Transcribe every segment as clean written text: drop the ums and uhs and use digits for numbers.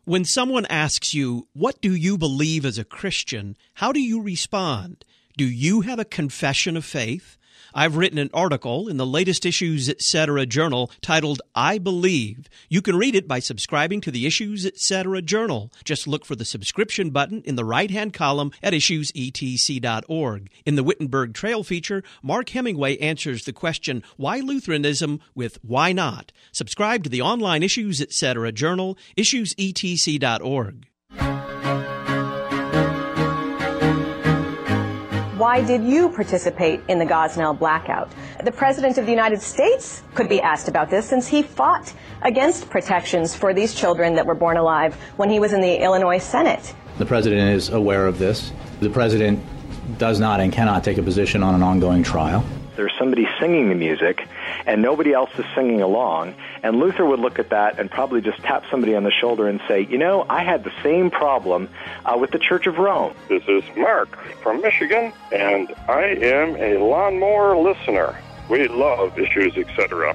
When someone asks you, what do you believe as a Christian, how do you respond? Do you have a confession of faith? I've written an article in the latest Issues Etc. journal titled, I Believe. You can read it by subscribing to the Issues Etc. journal. Just look for the subscription button in the right-hand column at issuesetc.org. In the Wittenberg Trail feature, Mark Hemingway answers the question, why Lutheranism, with why not? Subscribe to the online Issues Etc. journal, issuesetc.org. Why did you participate in the Gosnell blackout? The President of the United States could be asked about this since he fought against protections for these children that were born alive when he was in the Illinois Senate. The President is aware of this. The President does not and cannot take a position on an ongoing trial. There's somebody singing the music, and nobody else is singing along, and Luther would look at that and probably just tap somebody on the shoulder and say, you know, I had the same problem with the Church of Rome. This is Mark from Michigan, and I am a lawnmower listener. We love Issues Etc.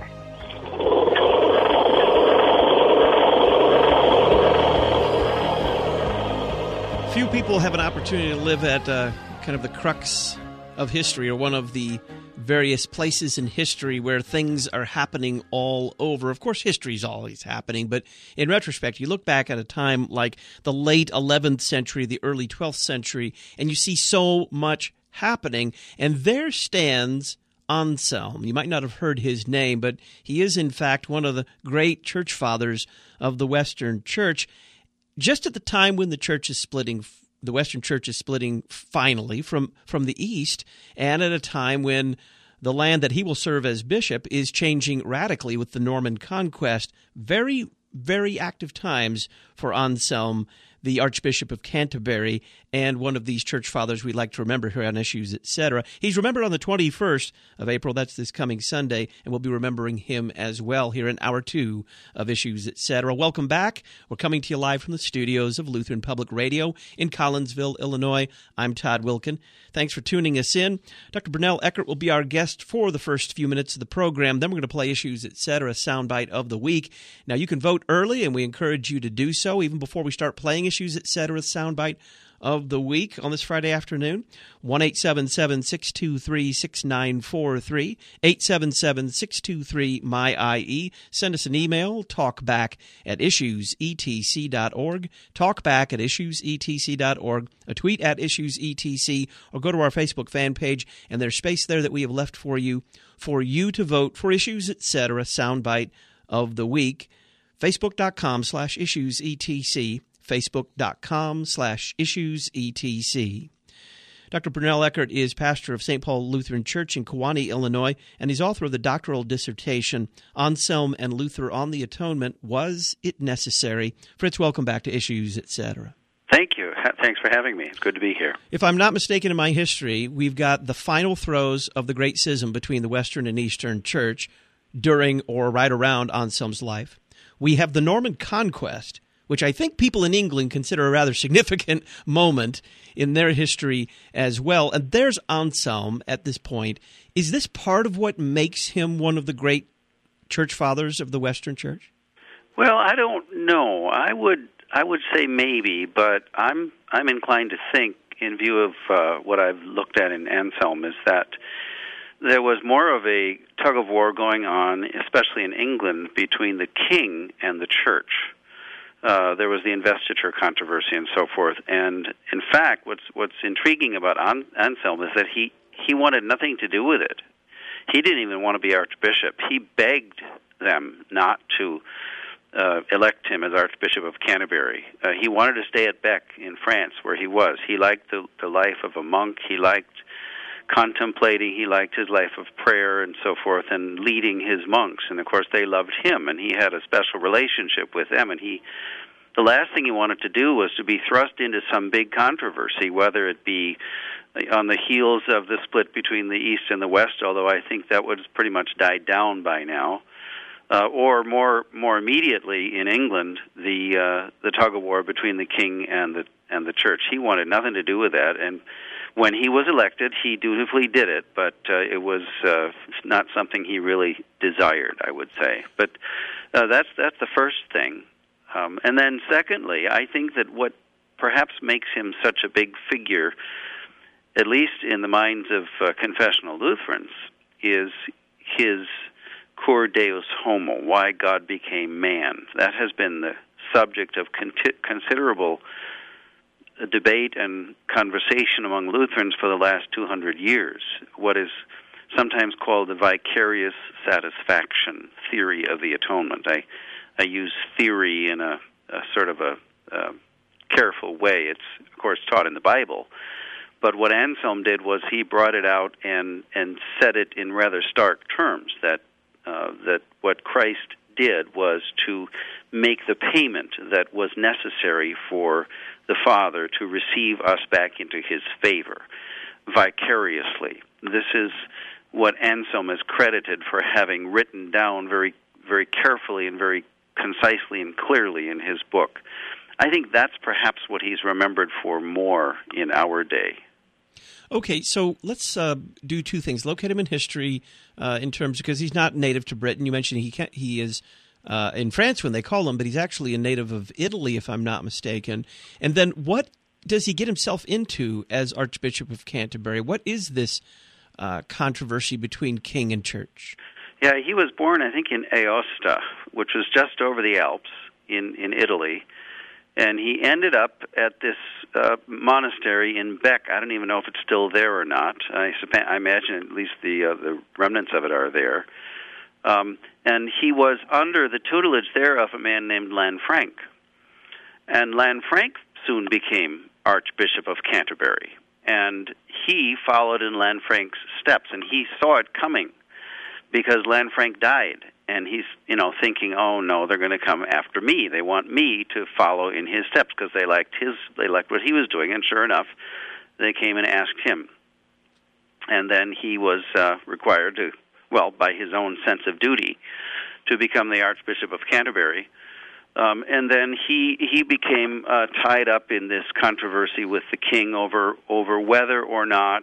Few people have an opportunity to live at kind of the crux of history, or one of the various places in history where things are happening all over. Of course, history is always happening, but in retrospect, you look back at a time like the late 11th century, the early 12th century, and you see so much happening, and there stands Anselm. You might not have heard his name, but he is, in fact, one of the great church fathers of the Western Church. Just at the time when the church is splitting, the Western Church is splitting finally from the East, and at a time when the land that he will serve as bishop is changing radically with the Norman conquest. Very, very active times for Anselm, the Archbishop of Canterbury, and one of these church fathers we like to remember here on Issues Etc. He's remembered on the 21st of April. That's this coming Sunday, and we'll be remembering him as well here in Hour 2 of Issues Etc. Welcome back. We're coming to you live from the studios of Lutheran Public Radio in Collinsville, Illinois. I'm Todd Wilkin. Thanks for tuning us in. Dr. Brunel Eckert will be our guest for the first few minutes of the program. Then we're going to play Issues Etc. soundbite of the week. Now, you can vote early, and we encourage you to do so even before we start playing Issues Etc. soundbite of the week on this Friday afternoon. 1-877-623-6943, 877-623-MY-IE. Send us an email, talkback@issuesetc.org, talkback@issuesetc.org, a tweet at issuesetc, or go to our Facebook fan page, and there's space there that we have left for you to vote for Issues Etc. soundbite of the week. Facebook.com/issuesetc, Facebook.com/issuesetc. Dr. Brunel Eckert is pastor of St. Paul Lutheran Church in Kewanee, Illinois, and he's author of the doctoral dissertation, Anselm and Luther on the Atonement, Was It Necessary? Fritz, welcome back to Issues Etc. Thank you. Thanks for having me. It's good to be here. If I'm not mistaken in my history, we've got the final throes of the Great Schism between the Western and Eastern Church during or right around Anselm's life. We have the Norman Conquest, which I think people in England consider a rather significant moment in their history as well. And there's Anselm at this point. Is this part of what makes him one of the great church fathers of the Western Church? Well, I don't know. I would say maybe, but I'm inclined to think, in view of what I've looked at in Anselm, is that there was more of a tug-of-war going on, especially in England, between the king and the church. There was the investiture controversy and so forth. And in fact, what's intriguing about Anselm is that he wanted nothing to do with it. He didn't even want to be archbishop. He begged them not to elect him as Archbishop of Canterbury. He wanted to stay at Bec in France, where he was. He liked the life of a monk. He liked contemplating. He liked his life of prayer and so forth, and leading his monks. And of course, they loved him, and he had a special relationship with them. And the last thing he wanted to do was to be thrust into some big controversy, whether it be on the heels of the split between the East and the West, although I think that would pretty much died down by now, or more immediately in England, the tug-of-war between the king and the church. He wanted nothing to do with that, and when he was elected, he dutifully did it, but it was not something he really desired, I would say. But that's the first thing. And then secondly, I think that what perhaps makes him such a big figure, at least in the minds of confessional Lutherans, is his Cur Deus Homo, why God became man. That has been the subject of considerable debate and conversation among Lutherans for the last 200 years, what is sometimes called the vicarious satisfaction theory of the atonement. I use theory in a sort of a careful way. It's, of course, taught in the Bible. But what Anselm did was he brought it out and said it in rather stark terms, that what Christ did was to make the payment that was necessary for the Father to receive us back into his favor vicariously. This is what Anselm is credited for having written down very, very carefully and very concisely and clearly in his book. I think that's perhaps what he's remembered for more in our day. Okay, so let's do two things. Locate him in history in terms, because he's not native to Britain. You mentioned he is in France when they call him, but he's actually a native of Italy, if I'm not mistaken. And then what does he get himself into as Archbishop of Canterbury? What is this controversy between king and church? Yeah, he was born, I think, in Aosta, which was just over the Alps in Italy. And he ended up at this monastery in Bec. I don't even know if it's still there or not. I imagine at least the remnants of it are there. And he was under the tutelage there of a man named Lanfranc. And Lanfranc soon became Archbishop of Canterbury. And he followed in Lanfranc's steps, and he saw it coming because Lanfranc died. And he's, thinking, oh no, they're going to come after me. They want me to follow in his steps because they liked what he was doing. And sure enough, they came and asked him. And then he was required to, by his own sense of duty, to become the Archbishop of Canterbury. And then he became tied up in this controversy with the king over whether or not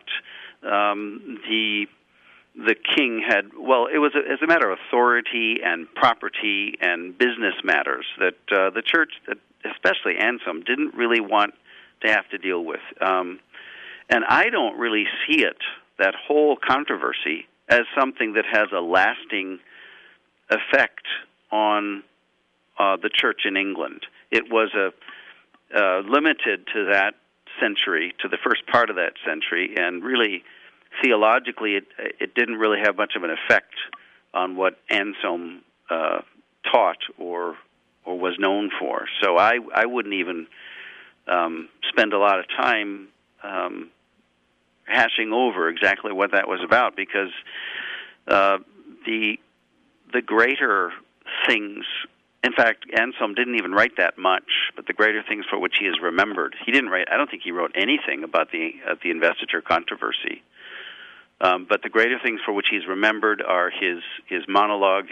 the king had, it was as a matter of authority and property and business matters that the church, especially Anselm, didn't really want to have to deal with. And I don't really see it, that whole controversy, as something that has a lasting effect on the church in England. It was limited to that century, to the first part of that century, and really theologically, it didn't really have much of an effect on what Anselm taught or was known for. So I wouldn't even spend a lot of time hashing over exactly what that was about, because the greater things. In fact, Anselm didn't even write that much, but the greater things for which he is remembered. He didn't write. I don't think he wrote anything about the investiture controversy. But the greater things for which he's remembered are his monologue,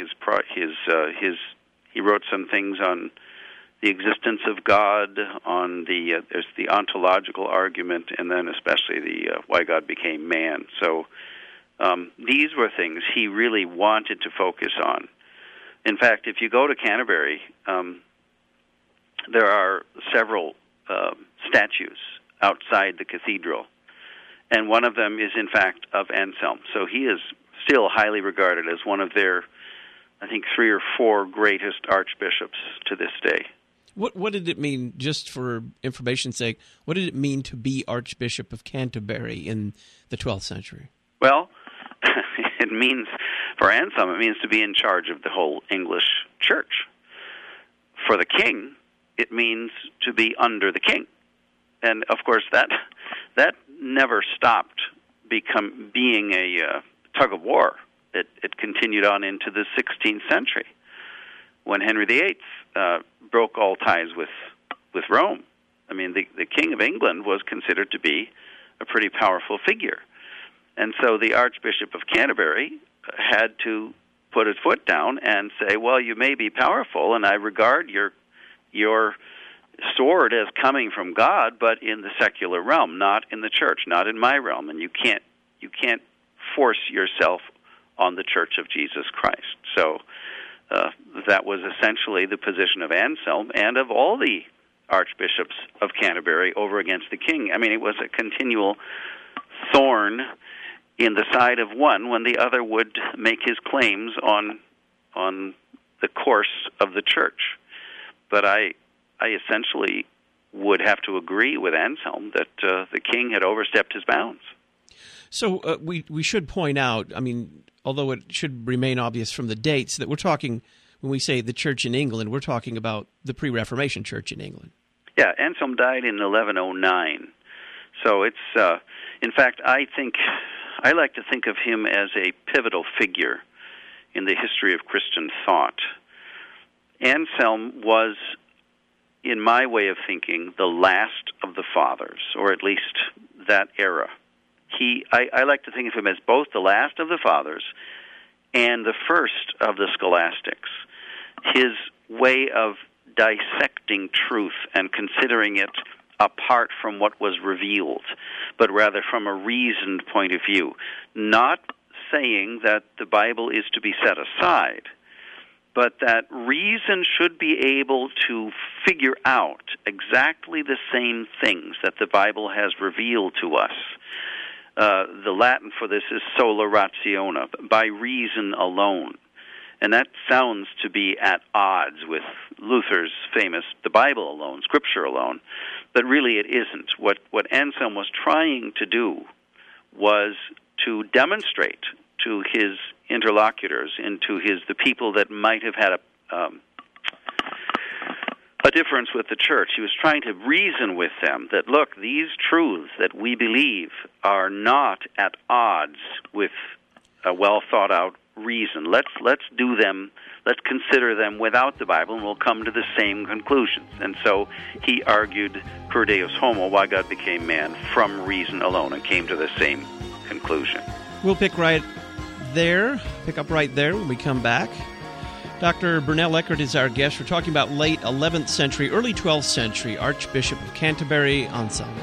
he wrote some things on the existence of God, on there's the ontological argument, and then especially the why God became man. So these were things he really wanted to focus on. In fact, if you go to Canterbury, there are several statues outside the cathedral. And one of them is, in fact, of Anselm. So he is still highly regarded as one of their, I think, 3 or 4 greatest archbishops to this day. What did it mean, just for information's sake, what did it mean to be Archbishop of Canterbury in the 12th century? Well, it means, for Anselm, it means to be in charge of the whole English church. For the king, it means to be under the king. And, of course, that never stopped being a tug of war. It continued on into the 16th century when Henry VIII broke all ties with Rome. I mean, the King of England was considered to be a pretty powerful figure. And so the Archbishop of Canterbury had to put his foot down and say, well, you may be powerful, and I regard your sword as coming from God, but in the secular realm, not in the church, not in my realm, and you can't force yourself on the Church of Jesus Christ. So that was essentially the position of Anselm and of all the archbishops of Canterbury over against the king. I mean, it was a continual thorn in the side of one when the other would make his claims on the course of the church. But I essentially would have to agree with Anselm that the king had overstepped his bounds. So we should point out, I mean, although it should remain obvious from the dates, that we're talking, when we say the church in England, we're talking about the pre-Reformation church in England. Yeah, Anselm died in 1109. So it's, in fact, I like to think of him as a pivotal figure in the history of Christian thought. Anselm was, in my way of thinking, the last of the fathers, or at least that era. I like to think of him as both the last of the fathers and the first of the scholastics. His way of dissecting truth and considering it apart from what was revealed, but rather from a reasoned point of view. Not saying that the Bible is to be set aside, but that reason should be able to figure out exactly the same things that the Bible has revealed to us. The Latin for this is sola rationa, by reason alone. And that sounds to be at odds with Luther's famous the Bible alone, Scripture alone, but really it isn't. What Anselm was trying to do was to demonstrate to his interlocutors and to the people that might have had a difference with the church. He was trying to reason with them that, look, these truths that we believe are not at odds with a well-thought-out reason. Let's do them, let's consider them without the Bible, and we'll come to the same conclusions. And so he argued per Deus homo, why God became man, from reason alone, and came to the same conclusion. We'll pick up right there when we come back. Dr. Bernell Eckert is our guest. We're talking about late 11th century, early 12th century Archbishop of Canterbury, Anselm.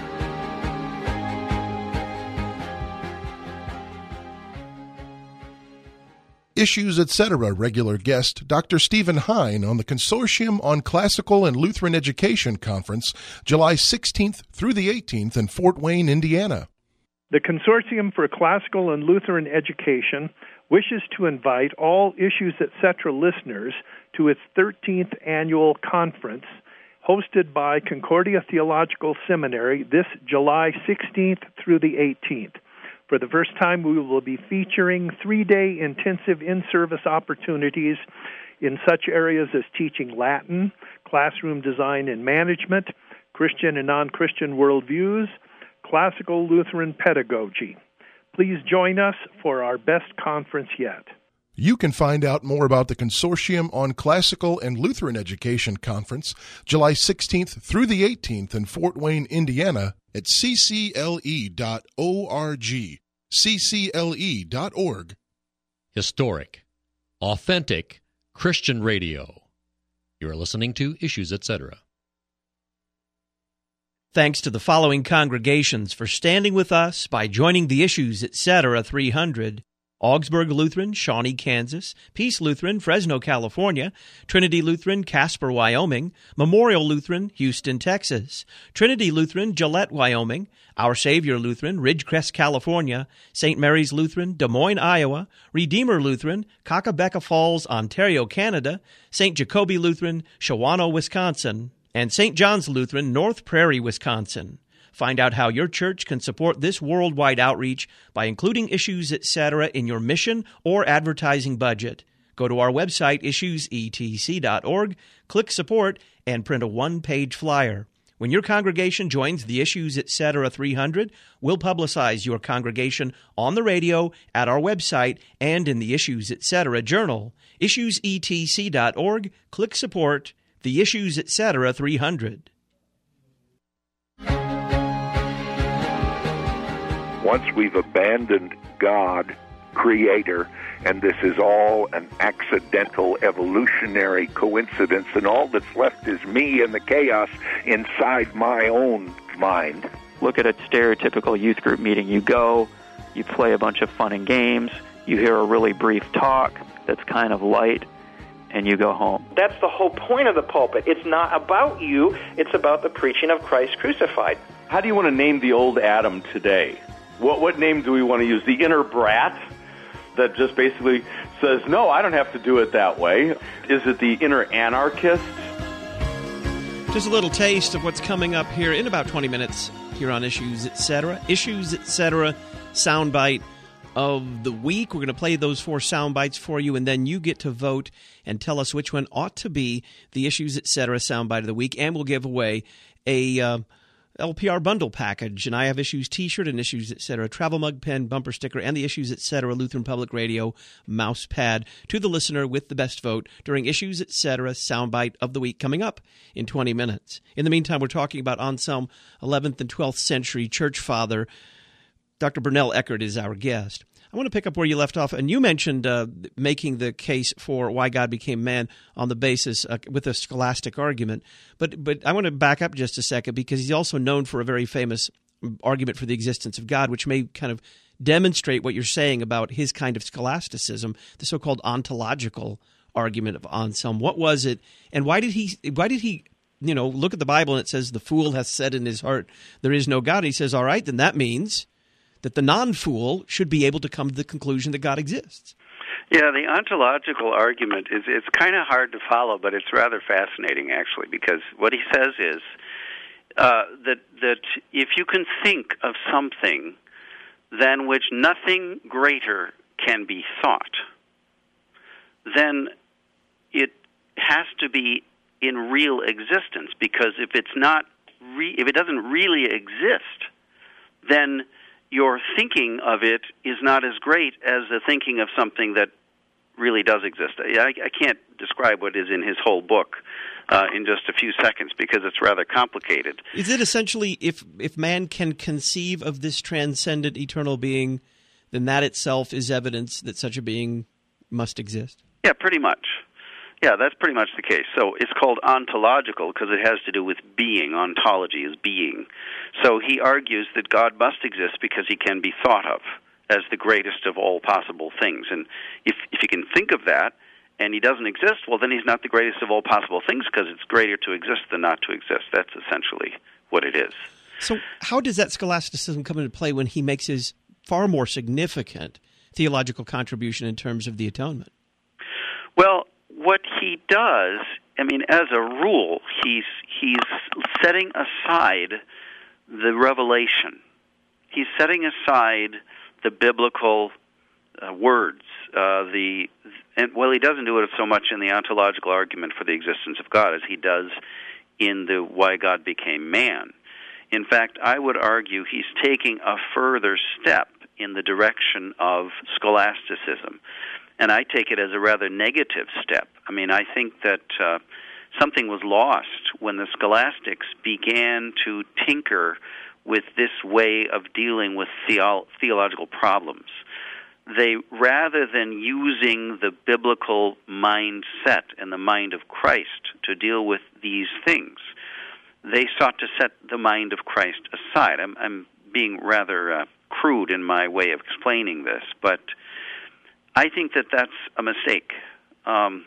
Issues, Etc. regular guest Dr. Stephen Hine on the Consortium on Classical and Lutheran Education Conference, July 16th through the 18th in Fort Wayne, Indiana. The Consortium for Classical and Lutheran Education wishes to invite all Issues, Etc. listeners to its 13th annual conference hosted by Concordia Theological Seminary this July 16th through the 18th. For the first time, we will be featuring 3-day intensive in-service opportunities in such areas as teaching Latin, classroom design and management, Christian and non-Christian worldviews, classical Lutheran pedagogy. Please join us for our best conference yet. You can find out more about the Consortium on Classical and Lutheran Education Conference, July 16th through the 18th in Fort Wayne, Indiana, at ccle.org. ccle.org. Historic, authentic Christian radio. You are listening to Issues, Etc. Thanks to the following congregations for standing with us by joining the Issues, Etc. 300. Augsburg Lutheran, Shawnee, Kansas, Peace Lutheran, Fresno, California, Trinity Lutheran, Casper, Wyoming, Memorial Lutheran, Houston, Texas, Trinity Lutheran, Gillette, Wyoming, Our Savior Lutheran, Ridgecrest, California, St. Mary's Lutheran, Des Moines, Iowa, Redeemer Lutheran, Kakabeka Falls, Ontario, Canada, St. Jacobi Lutheran, Shawano, Wisconsin, and St. John's Lutheran, North Prairie, Wisconsin. Find out how your church can support this worldwide outreach by including Issues, Etc. in your mission or advertising budget. Go to our website, issuesetc.org, click Support, and print a one-page flyer. When your congregation joins the Issues, Etc. 300, we'll publicize your congregation on the radio, at our website, and in the Issues, Etc. journal. Issuesetc.org, click Support, the Issues, Etc. 300. Once we've abandoned God, Creator, and this is all an accidental evolutionary coincidence, and all that's left is me and the chaos inside my own mind. Look at a stereotypical youth group meeting. You go, you play a bunch of fun and games, you hear a really brief talk that's kind of light, and you go home. That's the whole point of the pulpit. It's not about you. It's about the preaching of Christ crucified. How do you want to name the old Adam today? What name do we want to use? The inner brat that just basically says, no, I don't have to do it that way. Is it the inner anarchist? Just a little taste of what's coming up here in about 20 minutes here on Issues Etc. Issues Etc. soundbite of the week. We're going to play those 4 sound bites for you, and then you get to vote and tell us which one ought to be the Issues Etc. soundbite of the week, and we'll give away a LPR bundle package, and I have Issues t-shirt and Issues Etc. travel mug, pen, bumper sticker, and the Issues Etc. Lutheran Public Radio mouse pad to the listener with the best vote during Issues Etc. soundbite of the week coming up in 20 minutes. In the meantime, we're talking about Anselm, 11th and 12th century church father. Dr. Bernell Eckert is our guest. I want to pick up where you left off, and you mentioned making the case for why God became man on the basis with a scholastic argument. But I want to back up just a second, because he's also known for a very famous argument for the existence of God, which may kind of demonstrate what you're saying about his kind of scholasticism, the so-called ontological argument of Anselm. What was it, and why did he look at the Bible and it says the fool has said in his heart there is no God? And he says, all right, then that means that the non-fool should be able to come to the conclusion that God exists. Yeah, the ontological argument it's kind of hard to follow, but it's rather fascinating, actually, because what he says is that if you can think of something than which nothing greater can be thought, then it has to be in real existence, because if it's not, if it doesn't really exist, then your thinking of it is not as great as the thinking of something that really does exist. I can't describe what is in his whole book in just a few seconds, because it's rather complicated. Is it essentially, if man can conceive of this transcendent eternal being, then that itself is evidence that such a being must exist? Yeah, pretty much. Yeah, that's pretty much the case. So it's called ontological because it has to do with being. Ontology is being. So he argues that God must exist because he can be thought of as the greatest of all possible things. And if you can think of that and he doesn't exist, well, then he's not the greatest of all possible things, because it's greater to exist than not to exist. That's essentially what it is. So how does that scholasticism come into play when he makes his far more significant theological contribution in terms of the atonement? Well, what he does, I mean, as a rule, he's setting aside the revelation. He's setting aside the biblical words. He doesn't do it so much in the ontological argument for the existence of God as he does in the why God became man. In fact, I would argue he's taking a further step in the direction of scholasticism. And I take it as a rather negative step. I mean, I think that something was lost when the scholastics began to tinker with this way of dealing with theological problems. They, rather than using the biblical mindset and the mind of Christ to deal with these things, they sought to set the mind of Christ aside. I'm being rather crude in my way of explaining this, but I think that that's a mistake. And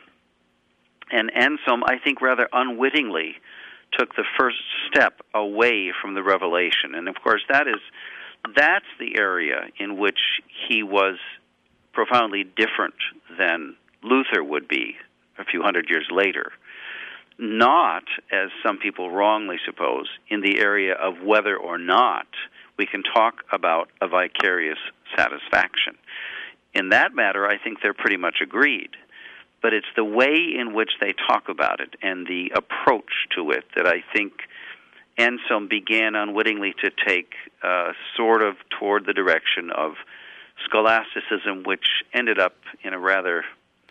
Anselm, I think, rather unwittingly took the first step away from the revelation. And, of course, that's the area in which he was profoundly different than Luther would be a few hundred years later. Not, as some people wrongly suppose, in the area of whether or not we can talk about a vicarious satisfaction. In that matter, I think they're pretty much agreed. But it's the way in which they talk about it and the approach to it that I think Anselm began unwittingly to take sort of toward the direction of scholasticism, which ended up in a rather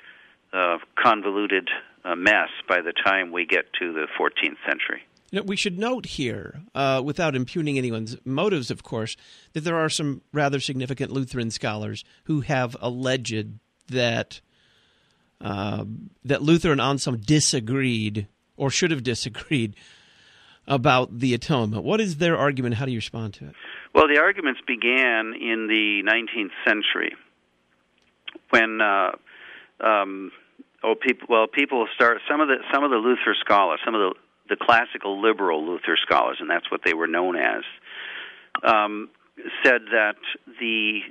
convoluted mess by the time we get to the 14th century. You know, we should note here, without impugning anyone's motives, of course, that there are some rather significant Lutheran scholars who have alleged that Luther and Anselm disagreed, or should have disagreed, about the atonement. What is their argument? How do you respond to it? Well, the arguments began in the 19th century when People start some of the Luther scholars, some of the classical liberal Luther scholars, and that's what they were known as, said that the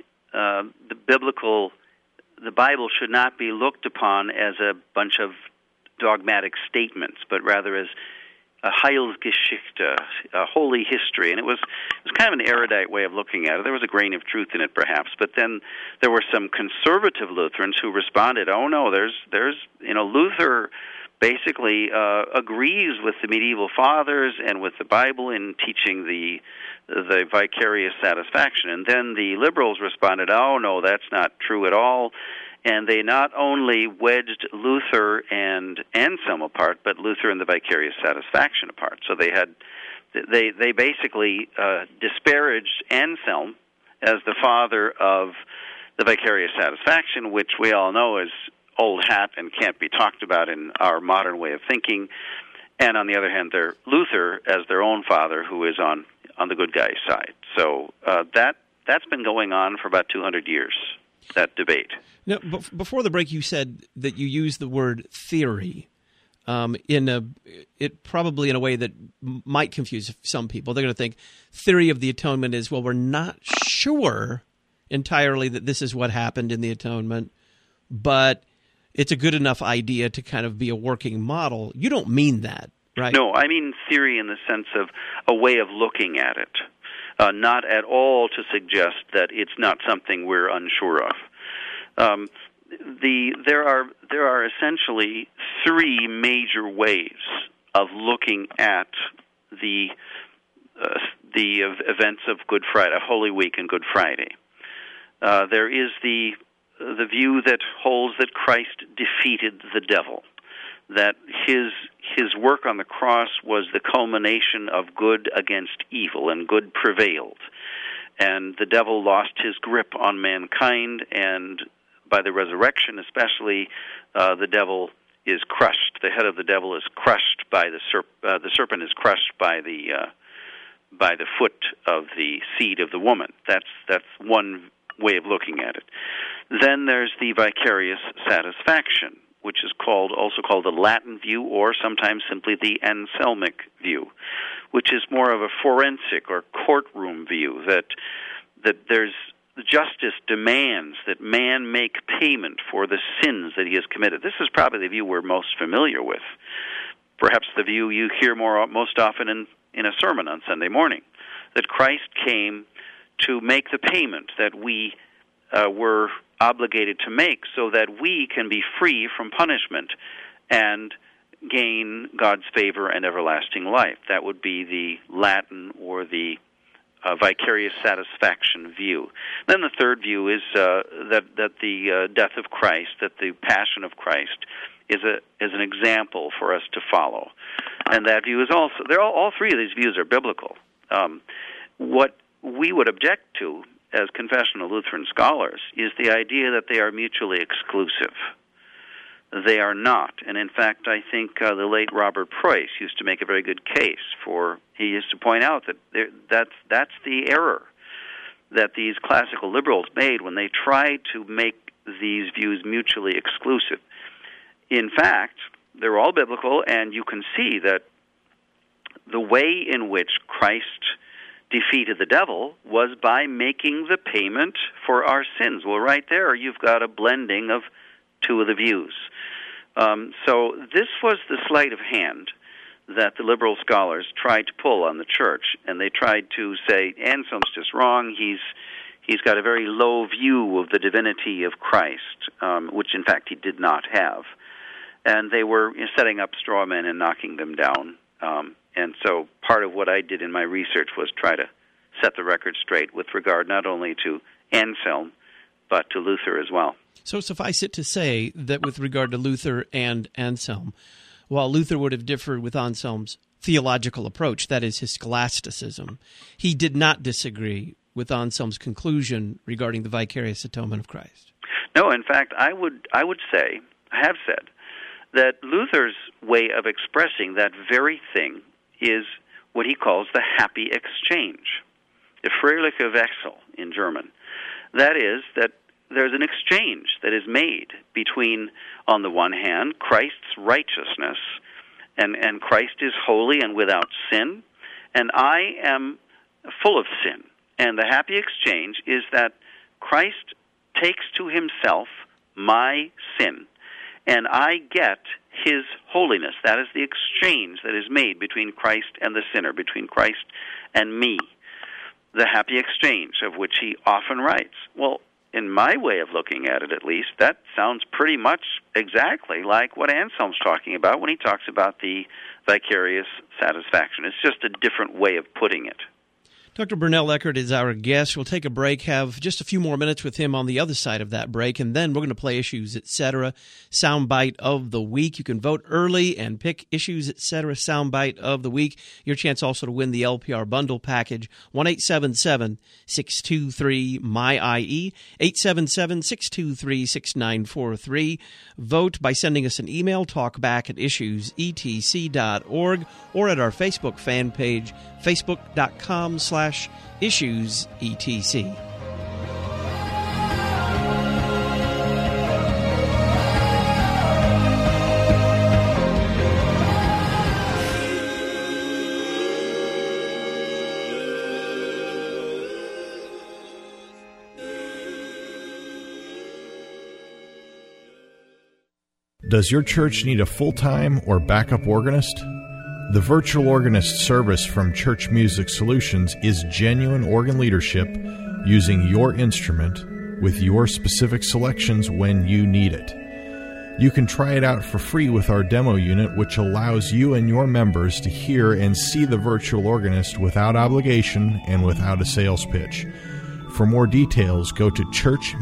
Bible should not be looked upon as a bunch of dogmatic statements, but rather as a Heilsgeschichte, a holy history. And it was kind of an erudite way of looking at it. There was a grain of truth in it, perhaps. But then there were some conservative Lutherans who responded, "Oh no, there's Luther basically agrees with the medieval fathers and with the Bible in teaching the vicarious satisfaction." And then the liberals responded, "Oh no, that's not true at all." And they not only wedged Luther and Anselm apart, but Luther and the vicarious satisfaction apart. So they basically disparaged Anselm as the father of the vicarious satisfaction, which we all know is old hat and can't be talked about in our modern way of thinking. And on the other hand, they're Luther as their own father, who is on the good guy's side. So that's been going on for about 200 years, that debate. Now, before the break, you said that you used the word theory probably in a way that might confuse some people. They're going to think theory of the atonement is, well, we're not sure entirely that this is what happened in the atonement, but it's a good enough idea to kind of be a working model. You don't mean that, right? No, I mean theory in the sense of a way of looking at it, not at all to suggest that it's not something we're unsure of. There are essentially three major ways of looking at the events of Good Friday, Holy Week and Good Friday. There is the view that holds that Christ defeated the devil, that his work on the cross was the culmination of good against evil, and good prevailed, and the devil lost his grip on mankind, and by the resurrection especially, the devil is crushed. The head of the devil is crushed by the serpent is crushed by the foot of the seed of the woman. That's one way of looking at it. Then there's the vicarious satisfaction, which is also called the Latin view, or sometimes simply the Anselmic view, which is more of a forensic or courtroom view, that there's justice demands that man make payment for the sins that he has committed. This is probably the view we're most familiar with, perhaps the view you hear most often in a sermon on Sunday morning, that Christ came to make the payment that we were obligated to make so that we can be free from punishment and gain God's favor and everlasting life. That would be the Latin or the vicarious satisfaction view. Then the third view is that the death of Christ, that the passion of Christ, is an example for us to follow. And that view is also, all three of these views are biblical. What we would object to as confessional Lutheran scholars is the idea that they are mutually exclusive. They are not. And in fact, I think the late Robert Preuss used to make a very good case he used to point out that that's the error that these classical liberals made when they tried to make these views mutually exclusive. In fact, they're all biblical, and you can see that the way in which Christ defeated the devil was by making the payment for our sins. Well, right there, you've got a blending of two of the views. So this was the sleight of hand that the liberal scholars tried to pull on the church, and they tried to say, Anselm's just wrong, he's got a very low view of the divinity of Christ, which in fact he did not have. And they were setting up straw men and knocking them down. And so part of what I did in my research was try to set the record straight with regard not only to Anselm, but to Luther as well. So suffice it to say that with regard to Luther and Anselm, while Luther would have differed with Anselm's theological approach, that is his scholasticism, he did not disagree with Anselm's conclusion regarding the vicarious atonement of Christ. No, in fact, I have said, that Luther's way of expressing that very thing is what he calls the happy exchange, the Freiliche Wechsel in German. That is, that there's an exchange that is made between, on the one hand, Christ's righteousness, and Christ is holy and without sin, and I am full of sin. And the happy exchange is that Christ takes to himself my sin, and I get his holiness. That is the exchange that is made between Christ and the sinner, between Christ and me. The happy exchange of which he often writes. Well, in my way of looking at it, at least, that sounds pretty much exactly like what Anselm's talking about when he talks about the vicarious satisfaction. It's just a different way of putting it. Dr. Bernell Eckert is our guest. We'll take a break, have just a few more minutes with him on the other side of that break, and then we're going to play Issues, Etc. Soundbite of the Week. You can vote early and pick Issues, Etc. Soundbite of the Week. Your chance also to win the LPR Bundle Package, 1-877-623-MY-IE, 877-623-6943. Vote by sending us an email, talkback@issuesetc.org, or at our Facebook fan page, facebook.com/issuesetc. Does your church need a full-time or backup organist? The Virtual Organist service from Church Music Solutions is genuine organ leadership using your instrument with your specific selections when you need it. You can try it out for free with our demo unit, which allows you and your members to hear and see the virtual organist without obligation and without a sales pitch. For more details, go to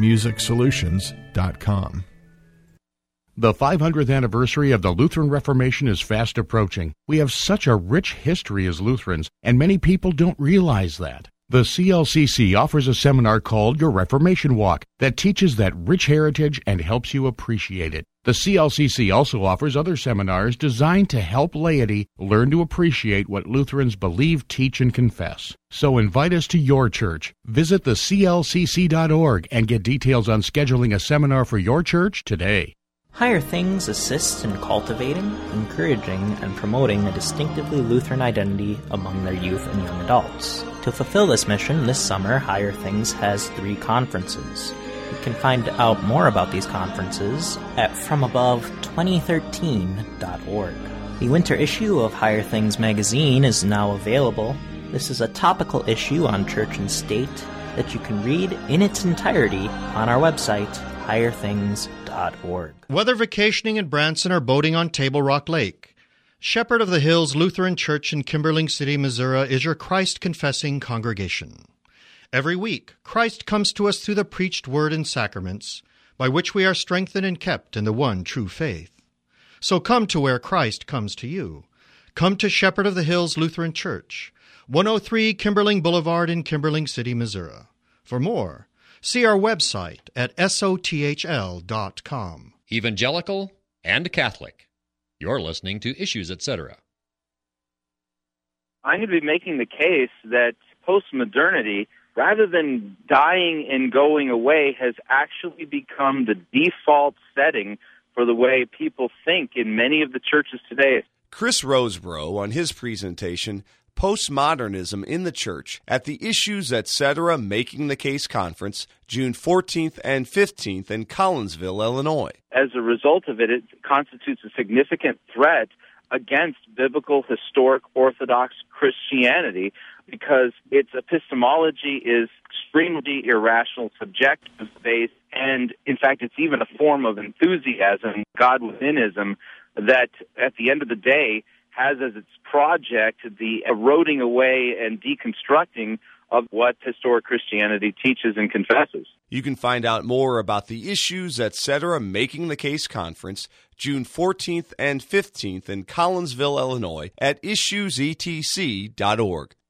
churchmusicsolutions.com. The 500th anniversary of the Lutheran Reformation is fast approaching. We have such a rich history as Lutherans, and many people don't realize that. The CLCC offers a seminar called Your Reformation Walk that teaches that rich heritage and helps you appreciate it. The CLCC also offers other seminars designed to help laity learn to appreciate what Lutherans believe, teach, and confess. So invite us to your church. Visit theclcc.org and get details on scheduling a seminar for your church today. Higher Things assists in cultivating, encouraging, and promoting a distinctively Lutheran identity among their youth and young adults. To fulfill this mission, this summer, Higher Things has 3 conferences. You can find out more about these conferences at FromAbove2013.org. The winter issue of Higher Things magazine is now available. This is a topical issue on church and state that you can read in its entirety on our website, higherthings.org. Whether vacationing in Branson or boating on Table Rock Lake, Shepherd of the Hills Lutheran Church in Kimberling City, Missouri is your Christ-confessing congregation. Every week, Christ comes to us through the preached word and sacraments, by which we are strengthened and kept in the one true faith. So come to where Christ comes to you. Come to Shepherd of the Hills Lutheran Church, 103 Kimberling Boulevard in Kimberling City, Missouri. For more, see our website at sothl.com. Evangelical and Catholic. You're listening to Issues, Etc. I'm going to be making the case that postmodernity, rather than dying and going away, has actually become the default setting for the way people think in many of the churches today. Chris Roseborough, on his presentation, Postmodernism in the Church, at the Issues, Etc. Making the Case Conference, June 14th and 15th in Collinsville, Illinois. As a result of it, it constitutes a significant threat against biblical, historic, Orthodox Christianity because its epistemology is extremely irrational, subjective based, and in fact it's even a form of enthusiasm, God-withinism, that at the end of the day has as its project the eroding away and deconstructing of what historic Christianity teaches and confesses. You can find out more about the Issues, Etc. Making the Case Conference, June 14th and 15th in Collinsville, Illinois, at issuesetc.org.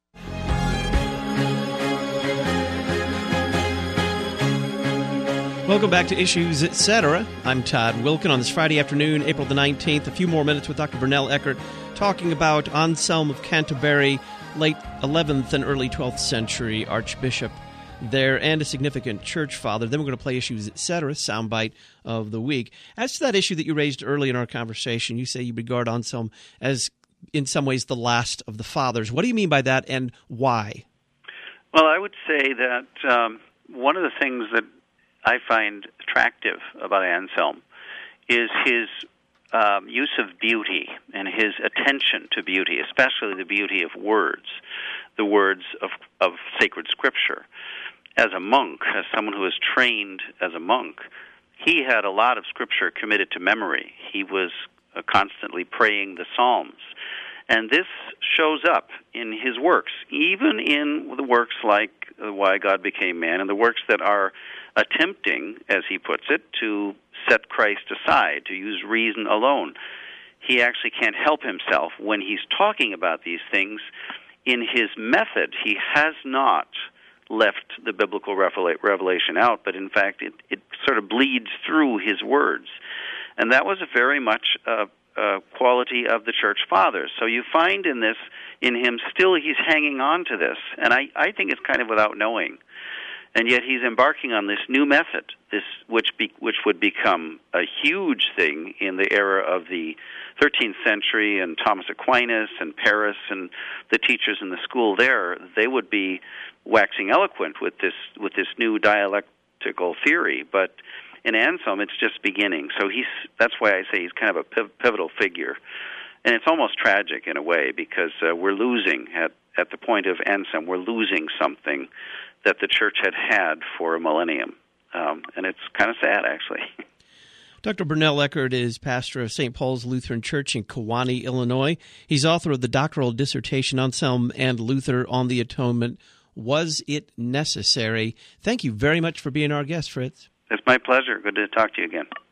Welcome back to Issues, Etc. I'm Todd Wilkin on this Friday afternoon, April the 19th. A few more minutes with Dr. Bernell Eckert talking about Anselm of Canterbury, late 11th and early 12th century Archbishop. there and a significant church father. Then we're going to play Issues, Etc., soundbite of the week. As to that issue that you raised early in our conversation, you say you regard Anselm as, in some ways, the last of the fathers. What do you mean by that, and why? Well, I would say that one of the things that I find attractive about Anselm is his use of beauty and his attention to beauty, especially the beauty of words, the words of sacred scripture. As a monk, as someone who was trained as a monk, he had a lot of scripture committed to memory. He was constantly praying the Psalms. And this shows up in his works, even in the works like Why God Became Man, and the works that are attempting, as he puts it, to set Christ aside, to use reason alone. He actually can't help himself when he's talking about these things. In his method, he has not left the biblical revelation out, but in fact it sort of bleeds through his words. And that was very much a quality of the Church Fathers. So you find in him still he's hanging on to this, and I think it's kind of without knowing. And yet he's embarking on this new method, which would become a huge thing in the era of the 13th century, and Thomas Aquinas and Paris and the teachers in the school there. They would be waxing eloquent with this new dialectical theory, but in Anselm it's just beginning. So that's why I say he's kind of a pivotal figure, and it's almost tragic in a way, because we're losing at the point of Anselm, we're losing something that the church had for a millennium. And it's kind of sad, actually. Dr. Bernell Eckert is pastor of St. Paul's Lutheran Church in Kewanee, Illinois. He's author of the doctoral dissertation, Anselm and Luther on the Atonement. Was it necessary? Thank you very much for being our guest, Fritz. It's my pleasure. Good to talk to you again.